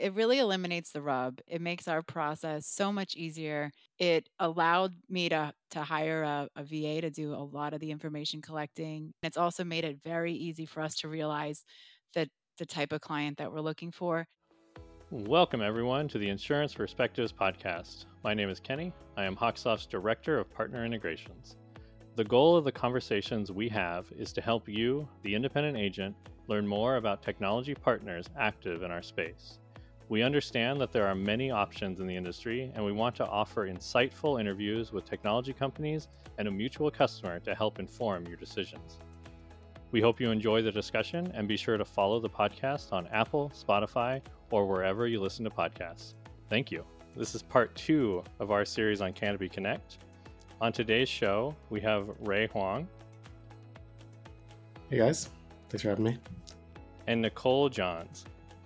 it really eliminates the rub. It makes our process so much easier. It allowed me to hire a VA to do a lot of the information collecting. It's also made it very easy for us to realize that the type of client that we're looking for. Welcome, everyone, to the Insurance Perspectives podcast. My name is Kenny. I am Hawksoft's Director of Partner Integrations. The goal of the conversations we have is to help you, the independent agent, learn more about technology partners active in our space. We understand that there are many options in the industry, and we want to offer insightful interviews with technology companies and a mutual customer to help inform your decisions. We hope you enjoy the discussion, and be sure to follow the podcast on Apple, Spotify, or wherever you listen to podcasts. Thank you. This is part 2 of our series on Canopy Connect. On today's show, we have Ray Huang. Hey guys, thanks for having me. And Nicole Johns.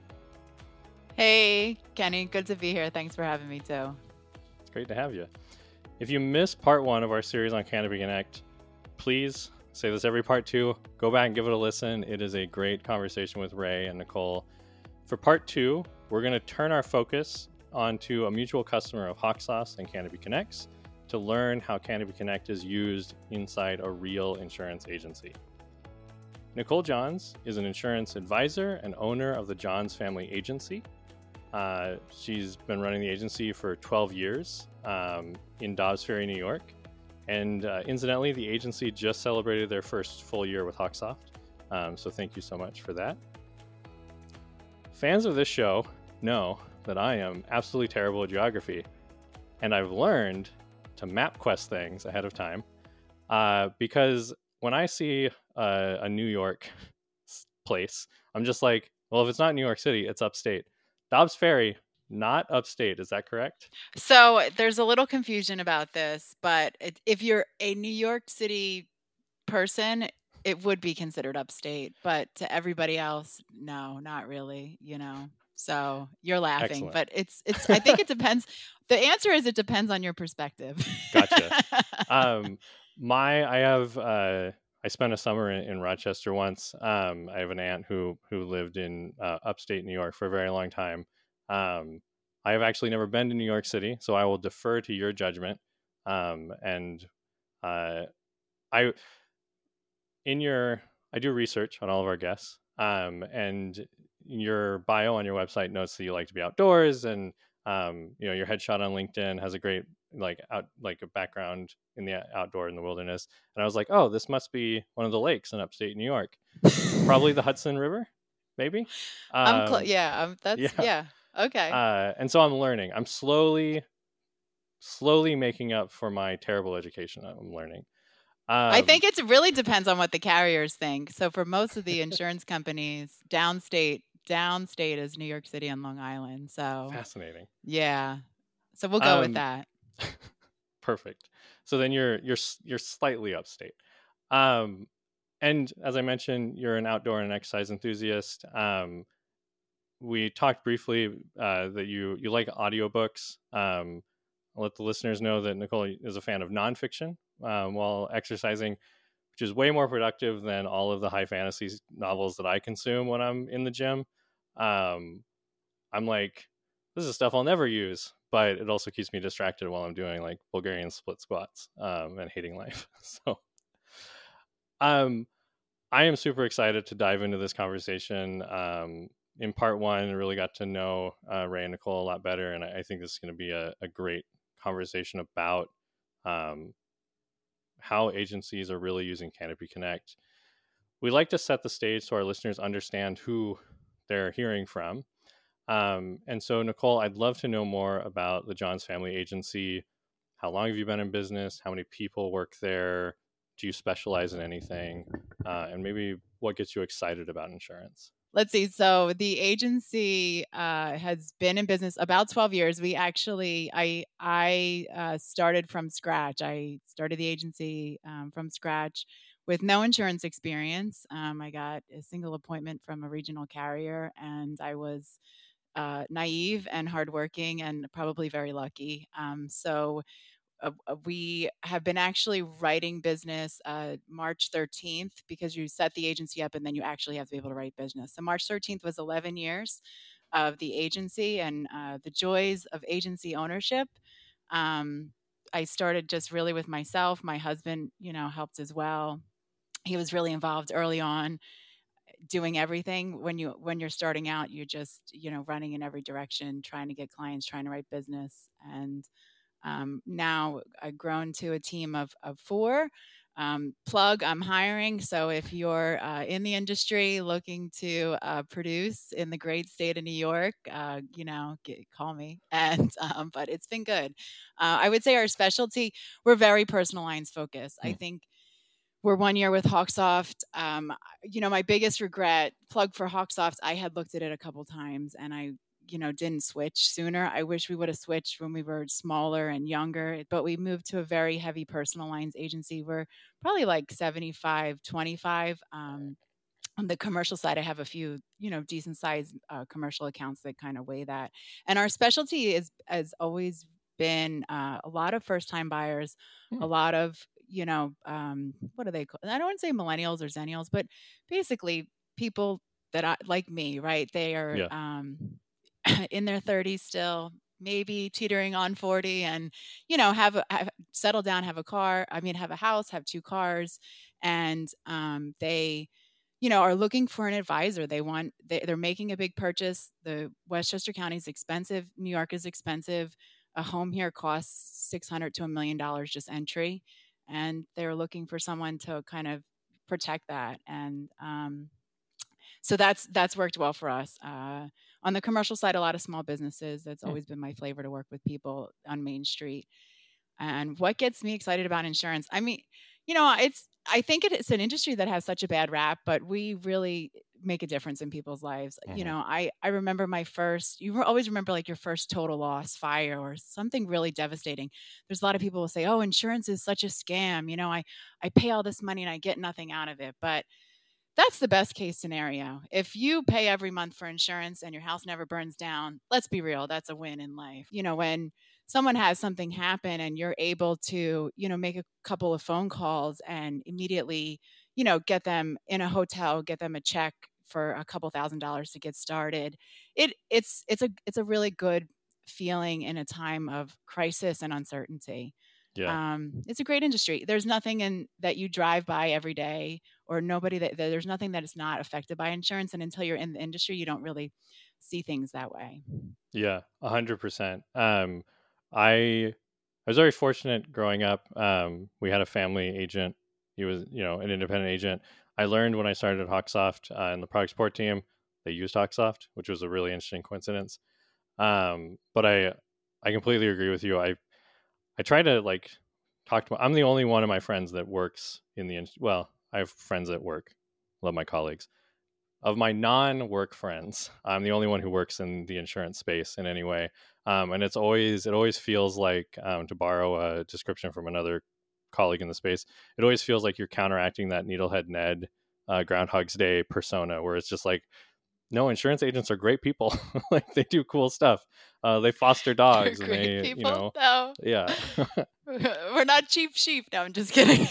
Hey, Kenny, good to be here. Thanks for having me too. It's great to have you. If you missed part 1 of our series on Canopy Connect, please say this every part 2. Go back and give it a listen. It is a great conversation with Ray and Nicole. For part 2, we're going to turn our focus onto a mutual customer of Hawksoft and Canopy Connects to learn how Canopy Connect is used inside a real insurance agency. Nicole Johns is an insurance advisor and owner of the Johns Family Agency. She's been running the agency for 12 years in Dobbs Ferry, New York. And incidentally, the agency just celebrated their first full year with Hawksoft. So thank you so much for that. Fans of this show know that I am absolutely terrible at geography. And I've learned to MapQuest things ahead of time. Because when I see a New York place, I'm just like, well, if it's not New York City, it's upstate. Dobbs Ferry, not upstate. Is that correct? So there's a little confusion about this, but if you're a New York City person, it would be considered upstate. But to everybody else, no, not really, So you're laughing. Excellent. But it's I think it depends. The answer is it depends on your perspective. Gotcha. I spent a summer in Rochester once. I have an aunt who lived in upstate New York for a very long time. I have actually never been to New York City, so I will defer to your judgment. I do research on all of our guests, and your bio on your website notes that you like to be outdoors, and your headshot on LinkedIn has a great a background in the outdoor in the wilderness. And I was like, oh, this must be one of the lakes in upstate New York, probably the Hudson River, maybe. Yeah. Okay. And so I'm learning. I'm slowly making up for my terrible education. I'm learning. I think it really depends on what the carriers think. So for most of the insurance companies, downstate is New York City and Long Island. So fascinating. Yeah. So we'll go with that. Perfect. So then you're slightly upstate. And as I mentioned, you're an outdoor and exercise enthusiast. We talked briefly that you like audiobooks. I'll let the listeners know that Nicole is a fan of nonfiction while exercising, which is way more productive than all of the high fantasy novels that I consume when I'm in the gym. I'm like, this is stuff I'll never use, but it also keeps me distracted while I'm doing like Bulgarian split squats and hating life. So I am super excited to dive into this conversation. In part 1, I really got to know Ray and Nicole a lot better, and I think this is going to be a great conversation about how agencies are really using Canopy Connect. We like to set the stage so our listeners understand who they're hearing from. And so, Nicole, I'd love to know more about the Johns Family Agency. How long have you been in business? How many people work there? Do you specialize in anything? And maybe what gets you excited about insurance? Let's see. So the agency has been in business about 12 years. We actually, I started from scratch. I started the agency from scratch with no insurance experience. I got a single appointment from a regional carrier, and I was naive and hardworking and probably very lucky. So we have been actually writing business March 13th, because you set the agency up and then you actually have to be able to write business. So March 13th was 11 years. of the agency and the joys of agency ownership. Um, I started just really with myself. My husband, helped as well. He was really involved early on, doing everything. When you're starting out, you're just running in every direction, trying to get clients, trying to write business. And now I've grown to a team of four. Plug, I'm hiring. So if you're in the industry looking to produce in the great state of New York, call me. And but it's been good. I would say our specialty, we're very personal lines focused. I think we're 1 year with Hawksoft. My biggest regret, plug for Hawksoft, I had looked at it a couple times and I didn't switch sooner. I wish we would have switched when we were smaller and younger, but we moved to a very heavy personal lines agency. We're probably like 75-25. On the commercial side, I have a few, decent sized commercial accounts that kind of weigh that. And our specialty has always been a lot of first time buyers, a lot of, what do they call? I don't want to say millennials or zennials, but basically people that like me, right? They are in their 30s still, maybe teetering on 40, and have settle down, have a car. I mean, have a house, have two cars, and they are looking for an advisor. They're making a big purchase. The Westchester County is expensive. New York is expensive. A home here costs $600 to $1 million just entry, and they're looking for someone to kind of protect that. And so that's worked well for us. On the commercial side, a lot of small businesses. That's always been my flavor, to work with people on Main Street. And what gets me excited about insurance, I mean, I think it's an industry that has such a bad rap, but we really make a difference in people's lives. I remember you always remember like your first total loss, fire, or something really devastating. There's a lot of people who say, oh, insurance is such a scam. I pay all this money and I get nothing out of it. But that's the best case scenario. If you pay every month for insurance and your house never burns down, let's be real, that's a win in life. When someone has something happen and you're able to, make a couple of phone calls and immediately, get them in a hotel, get them a check for a couple $1,000s to get started. It's a really good feeling in a time of crisis and uncertainty. Yeah. It's a great industry. There's nothing that you drive by every day, or nobody that there's nothing that is not affected by insurance. And until you're in the industry, you don't really see things that way. Yeah, 100%. I was very fortunate growing up. We had a family agent. He was, an independent agent. I learned when I started at Hawksoft in the product support team, they used Hawksoft, which was a really interesting coincidence. But I completely agree with you. I try to talk to. I'm the only one of my friends that works in the. Well, I have friends at work. Love my colleagues. Of my non-work friends, I'm the only one who works in the insurance space in any way. And it always feels like, to borrow a description from another colleague in the space, it always feels like you're counteracting that Needlehead Ned Groundhog's Day persona, where it's just like, no, insurance agents are great people. Like, they do cool stuff. They foster dogs. They're great and people. No. Yeah. We're not cheap sheep. No, I'm just kidding.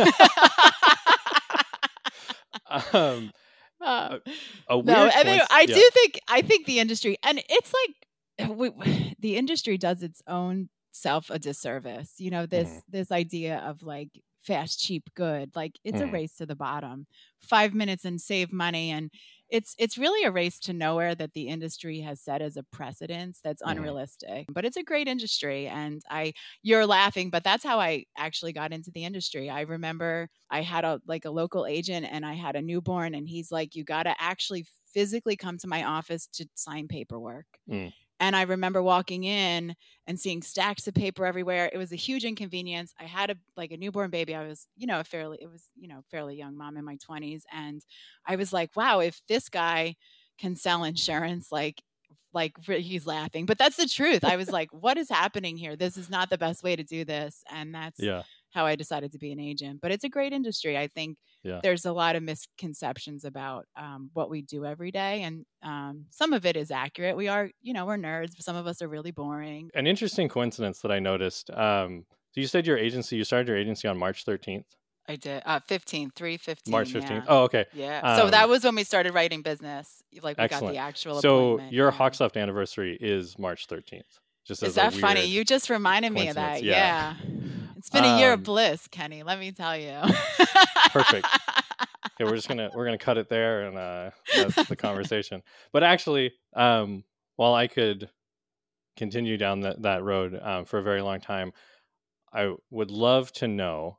A weird no, I think the industry, and it's like the industry does its own self a disservice. This idea of like fast, cheap, good. Like, it's a race to the bottom. 5 minutes and save money, and it's really a race to nowhere that the industry has set as a precedence that's unrealistic. But it's a great industry, and you're laughing, but that's how I actually got into the industry. I remember I had a local agent, and I had a newborn, and he's like, you got to actually physically come to my office to sign paperwork. And I remember walking in and seeing stacks of paper everywhere. It was a huge inconvenience. I had a newborn baby. I was, fairly young mom in my 20s. And I was like, wow, if this guy can sell insurance, he's laughing, but that's the truth. I was like, what is happening here? This is not the best way to do this. And that's how I decided to be an agent. But it's a great industry. I think there's a lot of misconceptions about what we do every day. And some of it is accurate. We are, we're nerds. Some of us are really boring. An interesting coincidence that I noticed. So you said you started your agency on March 13th. I did. 3/15. March 15th. Yeah. Oh, okay. Yeah. So that was when we started writing business. like we got the Excellent. actual So appointment. your Yeah. Hawksoft anniversary is March 13th. Just Is as a that funny? weird You just reminded me of coincidence. that. Yeah. Yeah. It's been a year of Um, bliss, Kenny, let me tell you. Perfect. Okay, we're gonna cut it there, and that's the conversation. But actually, while I could continue down that road for a very long time, I would love to know.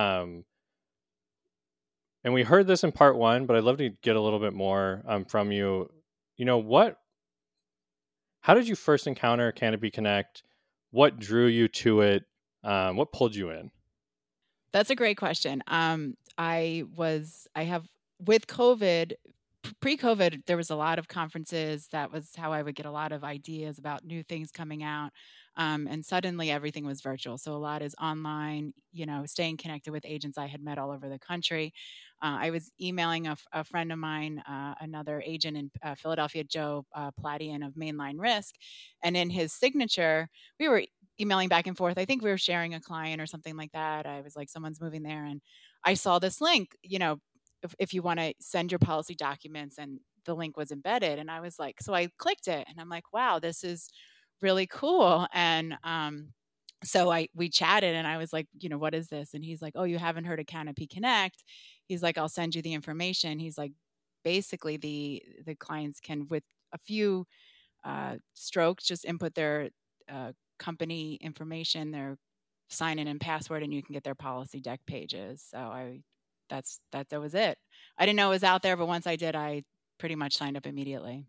And we heard this in part one, but I'd love to get a little bit more from you. You know, how did you first encounter Canopy Connect? What drew you to it? What pulled you in? That's a great question. I have with COVID, pre-COVID, there was a lot of conferences. That was how I would get a lot of ideas about new things coming out. And suddenly everything was virtual. So a lot is online, staying connected with agents I had met all over the country. I was emailing a friend of mine, another agent in Philadelphia, Joe Platian of Mainline Risk. And in his signature, we were emailing back and forth. I think we were sharing a client or something like that. I was like, someone's moving there. And I saw this link, if you want to send your policy documents, and the link was embedded. And I was like, so I clicked it and I'm like, wow, this is really cool. And so we chatted and I was like, what is this? And he's like, oh, you haven't heard of Canopy Connect? He's like, I'll send you the information. He's like, basically the clients can, with a few strokes, just input their company information, their sign in and password, and you can get their policy deck pages. So that was it. I didn't know it was out there, but once I did, I pretty much signed up immediately.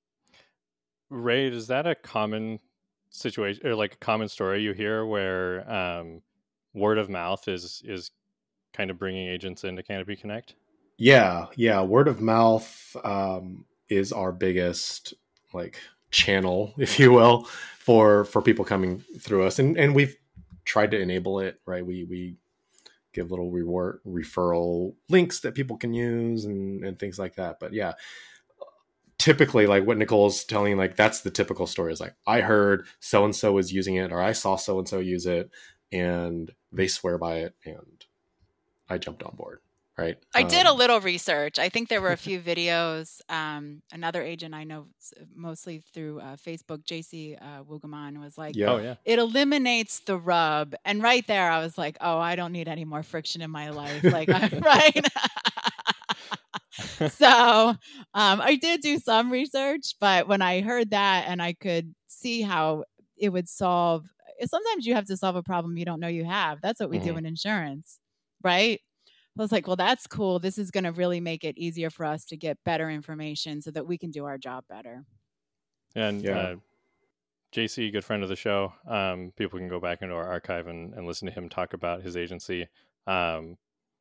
Ray, is that a common situation or like a common story you hear where word of mouth is kind of bringing agents into Canopy Connect? Yeah. Word of mouth is our biggest channel, if you will, for people coming through us, and we've tried to enable it. Right, we give little reward referral links that people can use and things like that. But yeah, typically, like what Nicole's telling, like that's the typical story, is like, I heard so and so is using it, or I saw so and so use it and they swear by it, and I jumped on board. Right. I did a little research. I think there were a few videos. Another agent I know, mostly through Facebook, JC Wugaman, was like, Oh, yeah. It eliminates the rub. And right there, I was like, oh, I don't need any more friction in my life. Like, right. So I did do some research, but when I heard that and I could see how it would solve, sometimes you have to solve a problem you don't know you have. That's what we do in insurance, right? I was like, well, that's cool. This is going to really make it easier for us to get better information so that we can do our job better. And JC, good friend of the show. People can go back into our archive and listen to him talk about his agency. I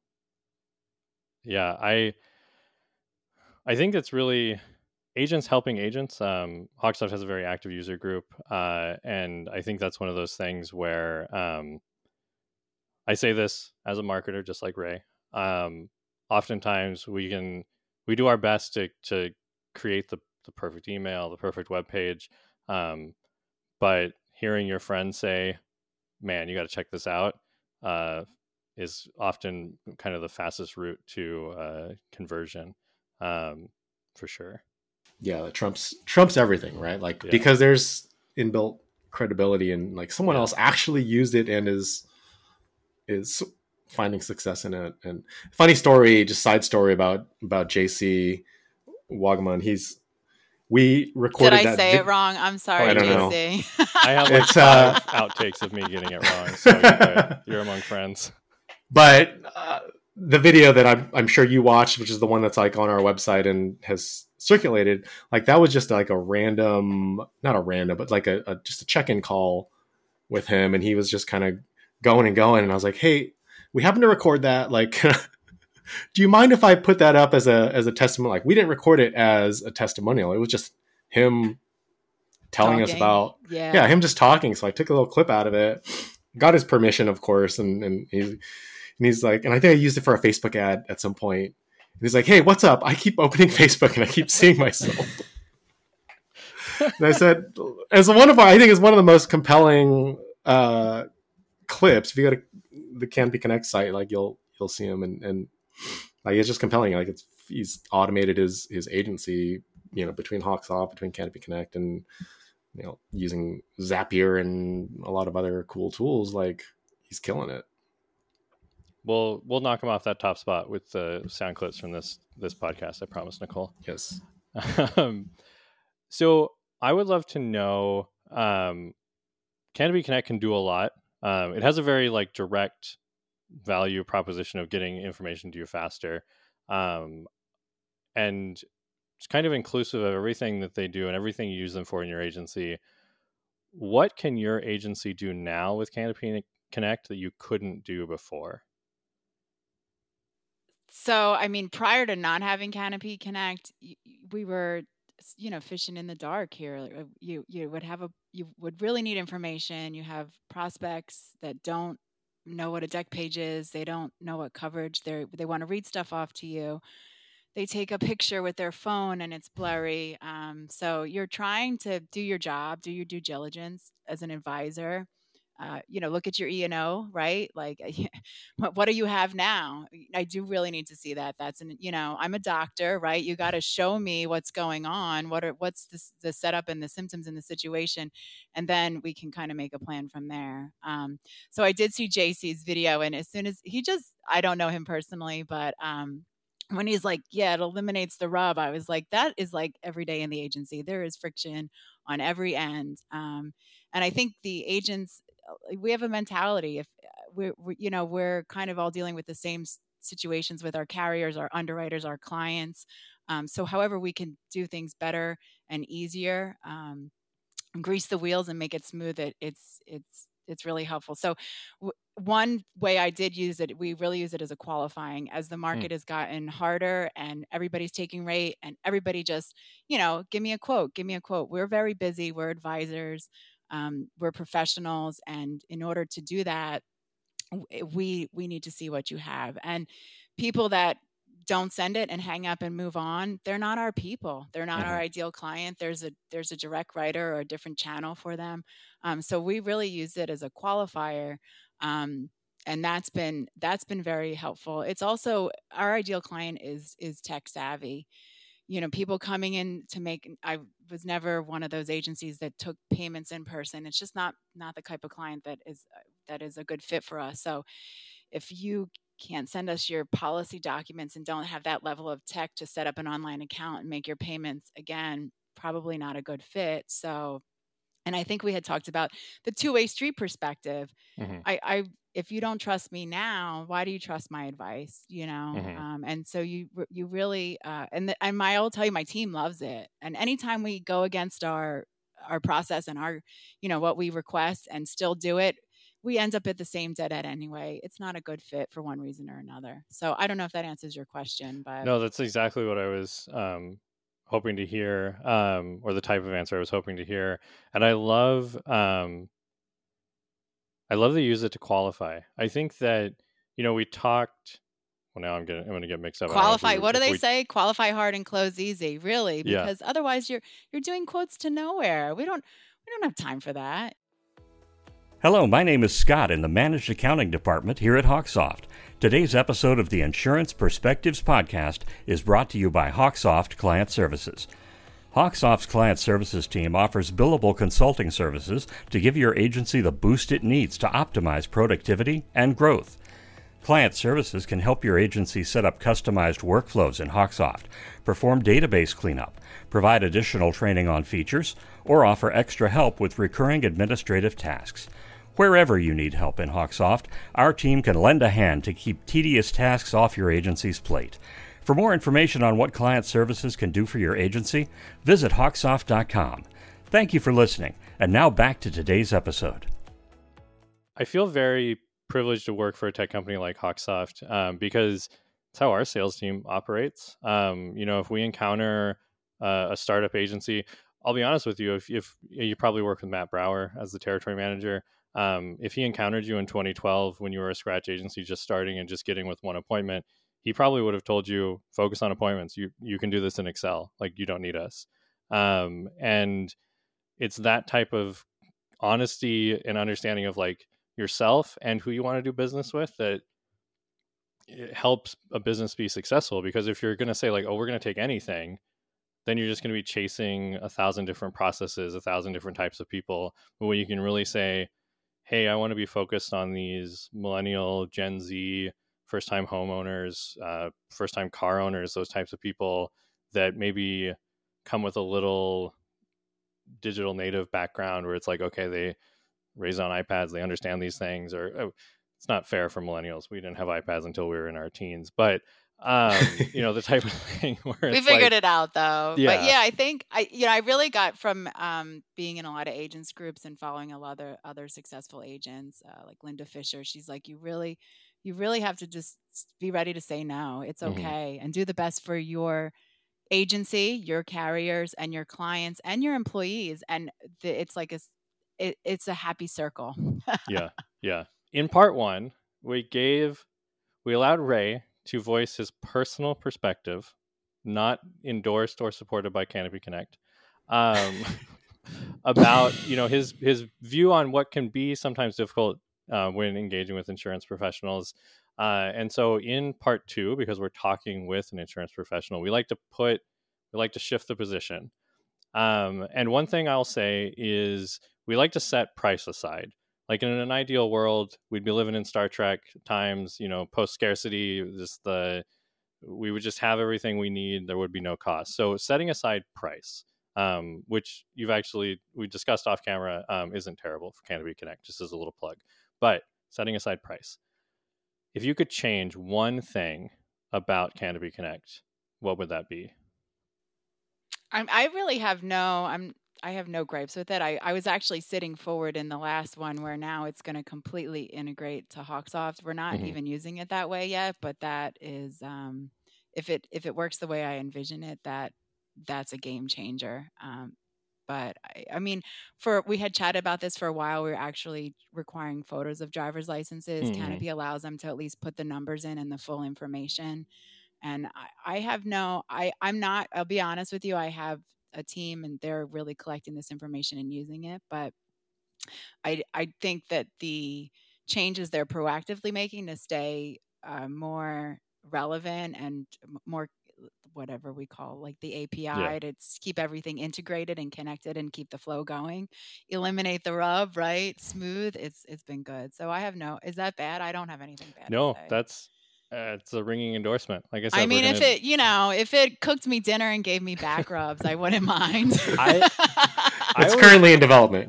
think it's really agents helping agents. Hawksoft has a very active user group. And I think that's one of those things where I say this as a marketer, just like Ray. Oftentimes we do our best to create the perfect email, the perfect web page. But hearing your friend say, man, you got to check this out, is often kind of the fastest route to conversion, for sure. Yeah. That trumps everything, right? Like, because there's inbuilt credibility, and like someone else actually used it and is finding success in it. And funny story, just side story about JC Wagaman. We recorded. Did I say it wrong? I'm sorry, JC. I have like 5 outtakes of me getting it wrong, so you're among friends. But the video that I'm sure you watched, which is the one that's like on our website and has circulated, like that was just like not a random, but like just a check-in call with him, and he was just kind of going, and I was like, hey, we happen to record that. Like, do you mind if I put that up as a testimonial? Like, we didn't record it as a testimonial. It was just him telling us about, him just talking. So I took a little clip out of it, got his permission, of course. And he's like, and I think I used it for a Facebook ad at some point. And he's like, hey, what's up? I keep opening Facebook and I keep seeing myself. And I said, I think it's one of the most compelling clips. If you go to the Canopy Connect site, like you'll see him, and like it's just compelling. Like he's automated his agency between HawkSoft, between Canopy Connect, and using Zapier and a lot of other cool tools, like he's killing it. We'll knock him off that top spot with the sound clips from this podcast. I promise, Nicole. Yes. So I would love to know, Canopy Connect can do a lot. It has a very like direct value proposition of getting information to you faster. And it's kind of inclusive of everything that they do and everything you use them for in your agency. What can your agency do now with Canopy Connect that you couldn't do before? So, I mean, prior to not having Canopy Connect, we were, fishing in the dark here. You would really need information. You have prospects that don't know what a deck page is. They don't know what coverage they want to read stuff off to you. They take a picture with their phone and it's blurry. So you're trying to do your job, do your due diligence as an advisor. Look at your E&O, right? Like, what do you have now? I do really need to see that. I'm a doctor, right? You got to show me what's going on. What's the setup and the symptoms in the situation. And then we can kind of make a plan from there. So I did see JC's video, and as soon as I don't know him personally, but, when he's like, yeah, it eliminates the rub, I was like, that is like every day in the agency. There is friction on every end. And I think the agents, we have a mentality. If we're kind of all dealing with the same situations with our carriers, our underwriters, our clients. So however we can do things better and easier, grease the wheels and make it smooth, it's really helpful. So one way I did use it, we really use it as a qualifying, as the market has gotten harder and everybody's taking rate and everybody just, give me a quote. We're very busy. We're advisors. We're professionals. And in order to do that, we need to see what you have. And people that don't send it and hang up and move on, they're not our people. They're not our ideal client. There's a direct writer or a different channel for them. So we really use it as a qualifier. And that's been very helpful. It's also, our ideal client is tech savvy. People coming in I was never one of those agencies that took payments in person. It's just not the type of client that is a good fit for us. So if you can't send us your policy documents and don't have that level of tech to set up an online account and make your payments, again, probably not a good fit. So, and I think we had talked about the two-way street perspective. Mm-hmm. If you don't trust me now, why do you trust my advice? Mm-hmm. And so you really, I'll tell you, my team loves it. And anytime we go against our process and our, what we request and still do it, we end up at the same dead end anyway. It's not a good fit for one reason or another. So I don't know if that answers your question, but no, that's exactly what I was hoping to hear, or the type of answer I was hoping to hear. And I love that you use it to qualify. I think that, we talked. Well, now I'm going to get mixed up. Qualify. What do they say? Qualify hard and close easy. Really, because otherwise you're doing quotes to nowhere. We don't have time for that. Hello, my name is Scott in the Managed Accounting Department here at HawkSoft. Today's episode of the Insurance Perspectives podcast is brought to you by HawkSoft Client Services. HawkSoft's Client Services team offers billable consulting services to give your agency the boost it needs to optimize productivity and growth. Client Services can help your agency set up customized workflows in HawkSoft, perform database cleanup, provide additional training on features, or offer extra help with recurring administrative tasks. Wherever you need help in HawkSoft, our team can lend a hand to keep tedious tasks off your agency's plate. For more information on what Client Services can do for your agency, visit hawksoft.com. Thank you for listening, and now back to today's episode. I feel very privileged to work for a tech company like HawkSoft because it's how our sales team operates. If we encounter a startup agency, I'll be honest with you, if you probably work with Matt Brower as the territory manager. If he encountered you in 2012 when you were a scratch agency just starting and just getting with one appointment, he probably would have told you, focus on appointments. You can do this in Excel. Like, you don't need us. And it's that type of honesty and understanding of like yourself and who you want to do business with that it helps a business be successful. Because if you're going to say like, oh, we're going to take anything, then you're just going to be chasing 1,000 different processes, 1,000 different types of people. But when you can really say, hey, I want to be focused on these millennial, Gen Z, first-time homeowners, first-time car owners, those types of people that maybe come with a little digital native background where it's like, okay, they raised on iPads, they understand these things, or it's not fair for millennials. We didn't have iPads until we were in our teens, but the type of thing where we it's figured it out though. Yeah. But yeah, I think I really got from being in a lot of agents groups and following a lot of other successful agents, like Linda Fisher. She's like, you really have to just be ready to say no. It's okay, and do the best for your agency, your carriers, and your clients and your employees. And it's like it's a happy circle. Yeah. In part 1, we allowed Ray to voice his personal perspective, not endorsed or supported by Canopy Connect, about his view on what can be sometimes difficult when engaging with insurance professionals. And so in part 2, because we're talking with an insurance professional, we like to shift the position. And one thing I'll say is we like to set price aside. Like in an ideal world, we'd be living in Star Trek times, post scarcity, we would just have everything we need. There would be no cost. So setting aside price, which we discussed off camera, isn't terrible for Canopy Connect, just as a little plug. But setting aside price, if you could change one thing about Canopy Connect, what would that be? I have no gripes with it. I was actually sitting forward in the last one where now it's going to completely integrate to Hawksoft. We're not even using it that way yet, but that is, if it works the way I envision it, that's a game changer. But I mean, we had chatted about this for a while. We were actually requiring photos of driver's licenses. Canopy allows them to at least put the numbers in and the full information. And I'll be honest with you, I have a team and they're really collecting this information and using it. But I think that the changes they're proactively making to stay more relevant and more whatever we call like the API to keep everything integrated and connected and keep the flow going, eliminate the rub, right? Smooth. It's been good. So is that bad? I don't have anything bad. No, to say. that's it's a ringing endorsement. Like I said, I mean, if it cooked me dinner and gave me back rubs, I wouldn't mind. It's currently in development,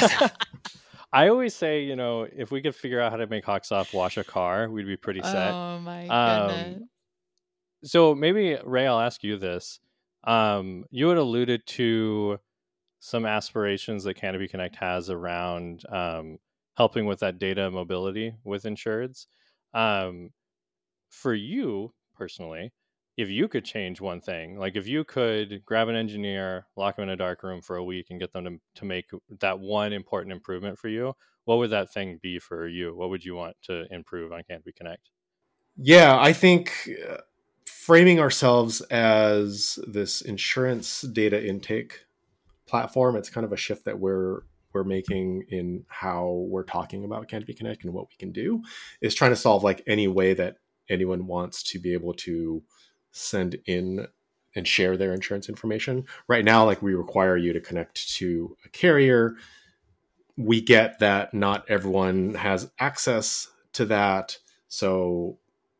I always say, if we could figure out how to make Hawksoft wash a car, we'd be pretty set. Oh my goodness. So maybe, Ray, I'll ask you this. You had alluded to some aspirations that Canopy Connect has around helping with that data mobility with insureds. For you personally, if you could change one thing, like if you could grab an engineer, lock them in a dark room for a week and get them to make that one important improvement for you, what would that thing be for you? What would you want to improve on Canopy Connect? Yeah, I think framing ourselves as this insurance data intake platform, it's kind of a shift that we're making in how we're talking about Canopy Connect and what we can do, is trying to solve like any way that anyone wants to be able to send in and share their insurance information. Right now, like we require you to connect to a carrier. We get that not everyone has access to that. So,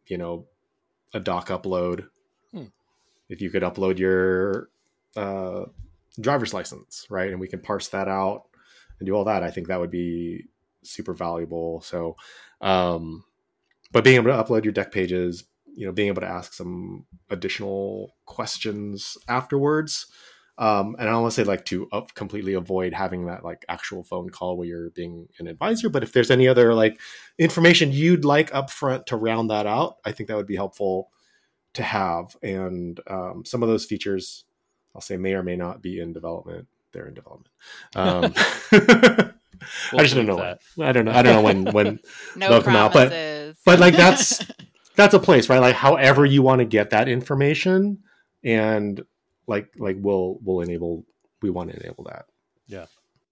a doc upload, if you could upload your driver's license, right? And we can parse that out and do all that. I think that would be super valuable. So, but being able to upload your deck pages, being able to ask some additional questions afterwards. And I don't want to say like to completely avoid having that like actual phone call where you're being an advisor, but if there's any other like information you'd like upfront to round that out, I think that would be helpful to have. And some of those features, I'll say, may or may not be in development. They're in development. I just don't know. I don't know when no they'll come out, but like that's a place, right? Like however you want to get that information, and like we want to enable that. Yeah,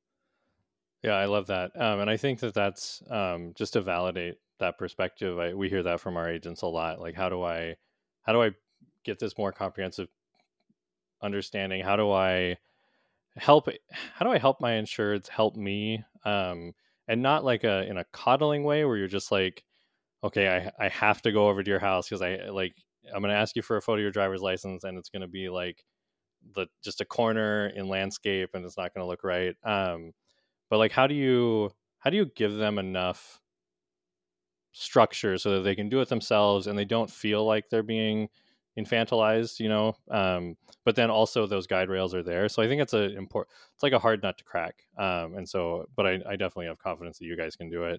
I love that, and I think that's just to validate that perspective. We hear that from our agents a lot. Like, how do I get this more comprehensive understanding how do I help my insureds help me, and not like in a coddling way where you're just like, okay, I have to go over to your house because I'm going to ask you for a photo of your driver's license, and it's going to be like just a corner in landscape, and it's not going to look right. But like, how do you give them enough structure so that they can do it themselves and they don't feel like they're being infantilized, but then also those guide rails are there. So I think it's it's like a hard nut to crack. And so, but I definitely have confidence that you guys can do it.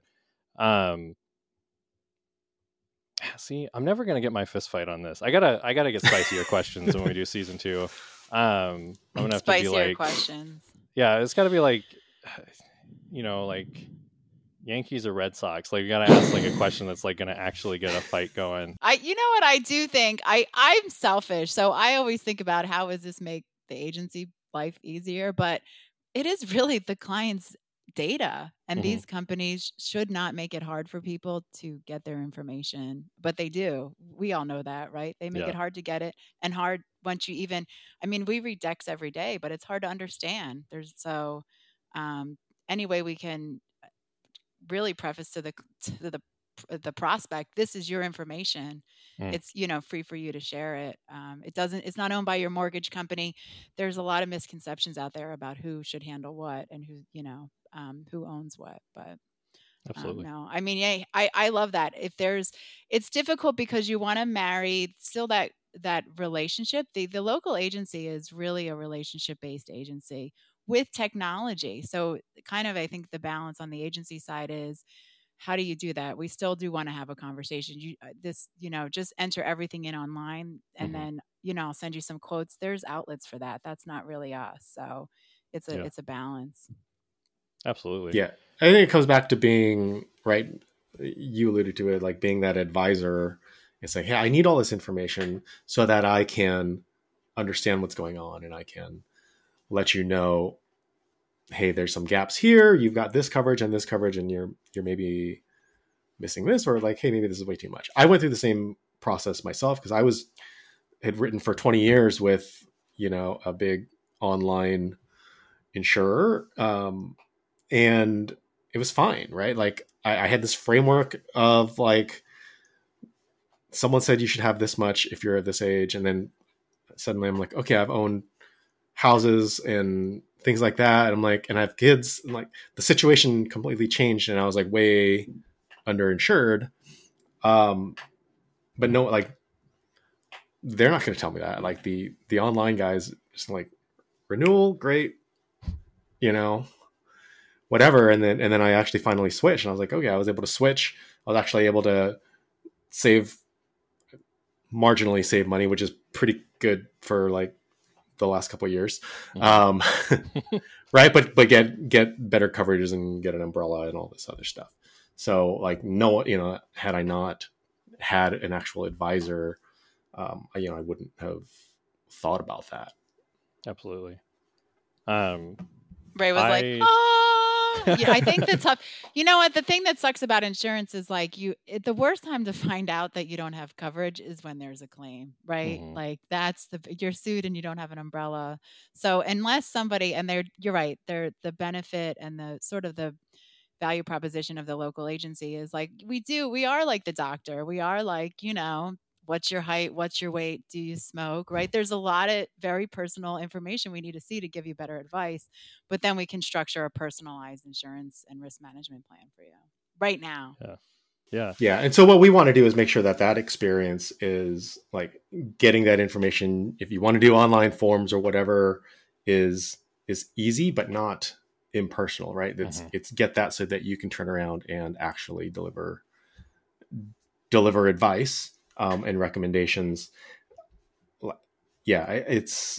See, I'm never going to get my fist fight on this. I gotta get spicier questions when we do season 2. I'm going to have spicier to be like questions. Yeah, it's got to be like, like Yankees or Red Sox. Like, you got to ask like a question that's like going to actually get a fight going. You know what I do think? I'm selfish, so I always think about how does this make the agency life easier, but it is really the client's data, and these companies should not make it hard for people to get their information, but they do. We all know that, right? They make it hard to get it, and hard once you even, we read decks every day, but it's hard to understand. Any way we can really preface to the prospect, this is your information. It's free for you to share it. It's not owned by your mortgage company. There's a lot of misconceptions out there about who should handle what and who owns what, but absolutely. no, I love that. It's difficult because you want to marry still that relationship. The local agency is really a relationship based agency with technology. So kind of, I think the balance on the agency side is, how do you do that? We still do want to have a conversation. Just enter everything in online, and then, I'll send you some quotes. There's outlets for that. That's not really us. So it's a balance. Absolutely. Yeah. I think it comes back to being, right, you alluded to it, like being that advisor. It's like, hey, I need all this information so that I can understand what's going on, and I can let you know, hey, there's some gaps here. You've got this coverage, and you're maybe missing this, or like, hey, maybe this is way too much. I went through the same process myself because I had written for 20 years with, a big online insurer. And it was fine, right? Like I had this framework of like, someone said you should have this much if you're at this age. And then suddenly I'm like, okay, I've owned houses and things like that. And I'm like, and I have kids, and like the situation completely changed, and I was like way underinsured. But no, like they're not going to tell me that. Like the online guys just like, renewal, great, whatever. And then I actually finally switched, and I was like, okay, I was able to switch. I was actually able to marginally save money, which is pretty good for like the last couple of years. Right. But get better coverages and get an umbrella and all this other stuff. So like, no, had I not had an actual advisor, I wouldn't have thought about that. Absolutely. Ray was like, yeah, I think that's tough. You know what? The thing that sucks about insurance is like the worst time to find out that you don't have coverage is when there's a claim, right? Like you're sued and you don't have an umbrella. So unless somebody, and you're right, the benefit and the sort of the value proposition of the local agency is like, we are like the doctor. We are like, what's your height? What's your weight? Do you smoke? Right? There's a lot of very personal information we need to see to give you better advice, but then we can structure a personalized insurance and risk management plan for you right now. Yeah. And so what we want to do is make sure that experience is like getting that information. If you want to do online forms or whatever is easy, but not impersonal, right? It's get that so that you can turn around and actually deliver advice. And recommendations. Yeah, it's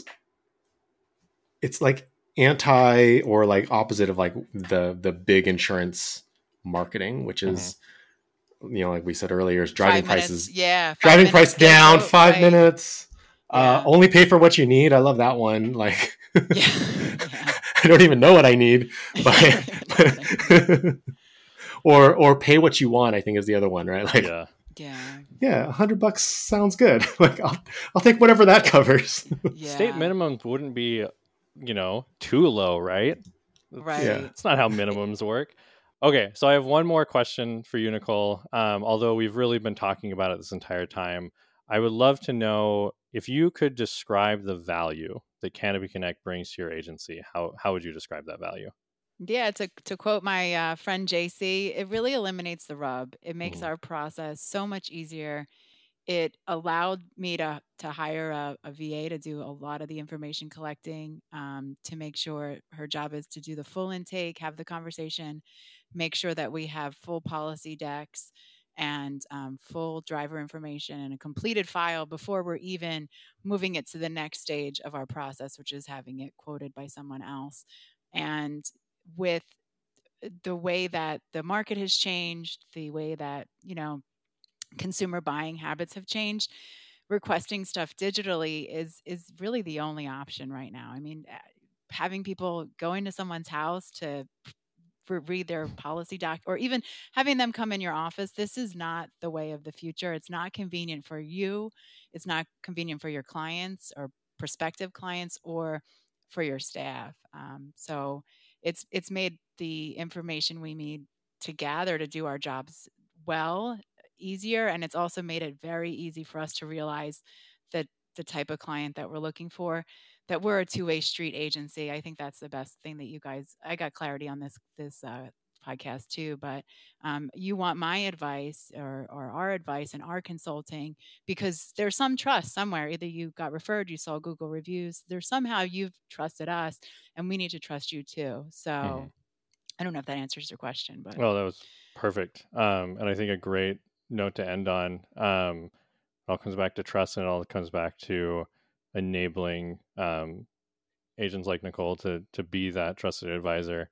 like anti or like opposite of like the big insurance marketing, which is, like we said earlier, is driving prices. Yeah. Driving price down, 5 minutes. Yeah. Only pay for what you need. I love that one. Like, yeah. I don't even know what I need, but or pay what you want, I think is the other one, right? Like, Yeah, $100 sounds good. Like I'll take whatever that covers. State minimums wouldn't be, too low, right? Right. Yeah. It's not how minimums work. Okay, so I have one more question for you, Nicole. Although we've really been talking about it this entire time, I would love to know if you could describe the value that Canopy Connect brings to your agency. How would you describe that value? Yeah, to quote my friend JC, it really eliminates the rub. It makes our process so much easier. It allowed me to hire a VA to do a lot of the information collecting, to make sure her job is to do the full intake, have the conversation, make sure that we have full policy decks and full driver information and a completed file before we're even moving it to the next stage of our process, which is having it quoted by someone else. And with the way that the market has changed, the way that, consumer buying habits have changed, requesting stuff digitally is really the only option right now. I mean, having people going to someone's house to read their policy doc, or even having them come in your office, this is not the way of the future. It's not convenient for you. It's not convenient for your clients or prospective clients or for your staff. So it's made the information we need to gather to do our jobs well easier, and it's also made it very easy for us to realize that the type of client that we're looking for, that we're a two-way street agency. I think that's the best thing that you guys, I got clarity on this podcast too, but you want my advice or our advice and our consulting, because there's some trust somewhere. Either you got referred, you saw Google reviews, there's somehow you've trusted us and we need to trust you too. So I don't know if that answers your question, but. Well, that was perfect. And I think a great note to end on. It all comes back to trust, and it all comes back to enabling agents like Nicole to be that trusted advisor.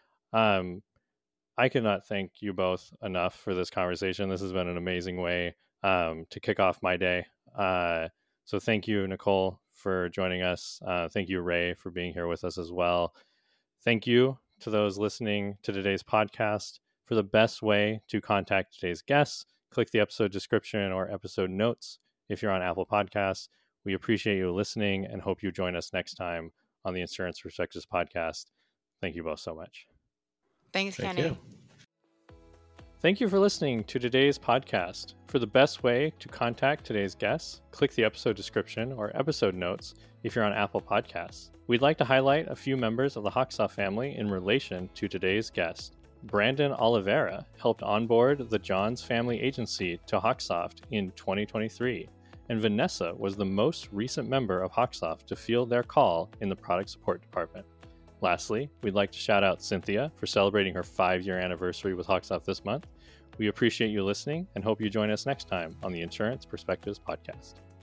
I cannot thank you both enough for this conversation. This has been an amazing way to kick off my day. So thank you, Nicole, for joining us. Thank you, Ray, for being here with us as well. Thank you to those listening to today's podcast. For the best way to contact today's guests, click the episode description or episode notes if you're on Apple Podcasts. We appreciate you listening and hope you join us next time on the Insurance Perspectives podcast. Thank you both so much. Thanks, Kenny. Thank you for listening to today's podcast. For the best way to contact today's guests, click the episode description or episode notes if you're on Apple Podcasts. We'd like to highlight a few members of the Hawksoft family in relation to today's guest. Brandon Oliveira helped onboard the Johns Family Agency to Hawksoft in 2023, and Vanessa was the most recent member of Hawksoft to field their call in the product support department. Lastly, we'd like to shout out Cynthia for celebrating her 5-year anniversary with Hawksoft this month. We appreciate you listening and hope you join us next time on the Insurance Perspectives podcast.